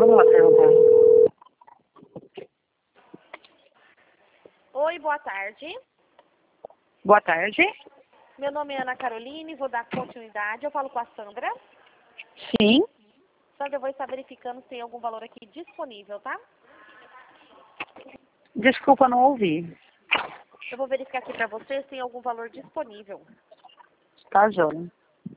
Vamos atrasar. Oi, boa tarde. Boa tarde. Meu nome é Ana Caroline, vou dar continuidade. Eu falo com a Sandra. Sim. Sandra, eu vou estar verificando se tem algum valor aqui disponível, tá? Desculpa, não ouvi. Eu vou verificar aqui pra você se tem algum valor disponível. Tá, joia.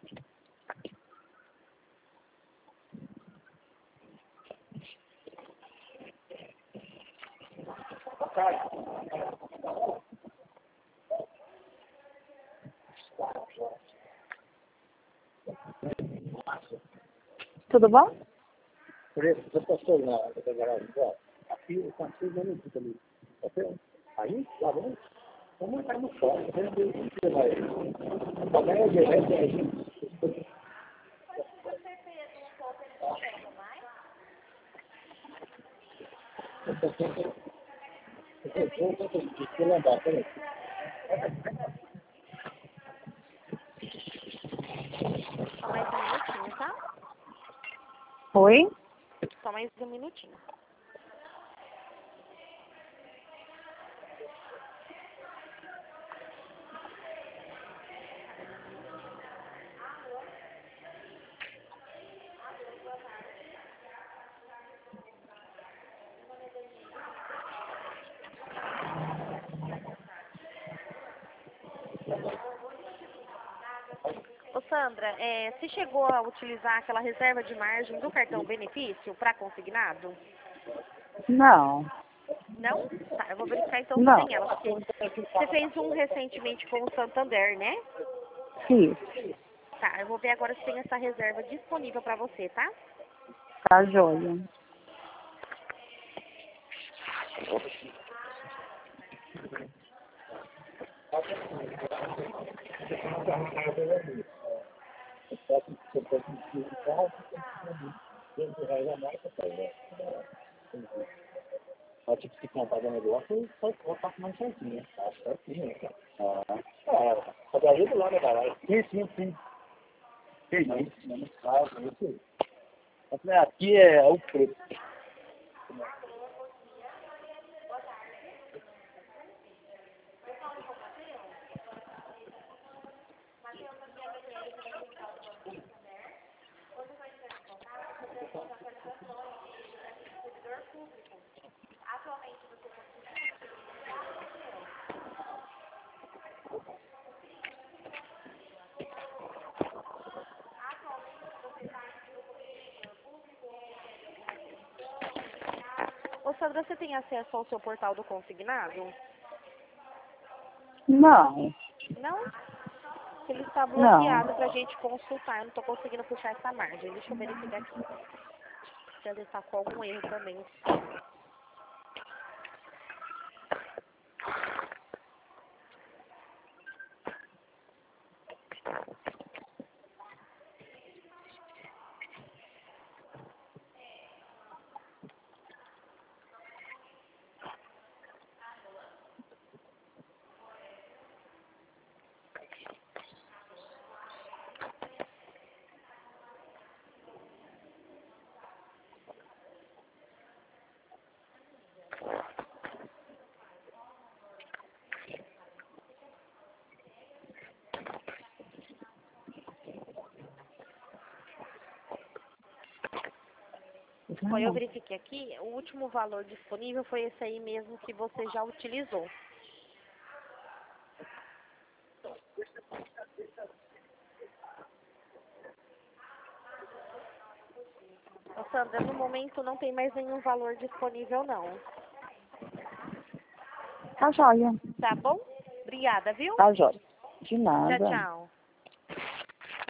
Tudo bom? Preço, você passou na garagem, ó. Aqui, eu passei dando tudo ali. Aí, lá vamos. Vamos entrar no fora. Também é direto aí. Só mais um minutinho, tá? Oi? Só mais um minutinho. Ô Sandra, você chegou a utilizar aquela reserva de margem do cartão benefício para consignado? Não. Não? Tá, eu vou verificar então se Não. tem ela, porque você fez um recentemente com o Santander, né? Sim. Tá, eu vou ver agora se tem essa reserva disponível para você, tá? Tá, joia. Ela tinha que se comprar o negócio e só colocar mais certinho. Tá certinho, né? Só daí do lado da garagem. Sim. Aqui é o preço. Ô Sandra, você tem acesso ao seu portal do consignado? Não. Não? Ele está Não. bloqueado pra gente consultar, eu não tô conseguindo puxar essa margem. Deixa eu verificar aqui. Se ele está com algum erro também. Bom, eu verifiquei aqui, o último valor disponível foi esse aí mesmo que você já utilizou. Ô Sandra, no momento não tem mais nenhum valor disponível não. Tá, joia. Tá bom? Obrigada, viu? Tá, joia. De Tchau, nada. tchau.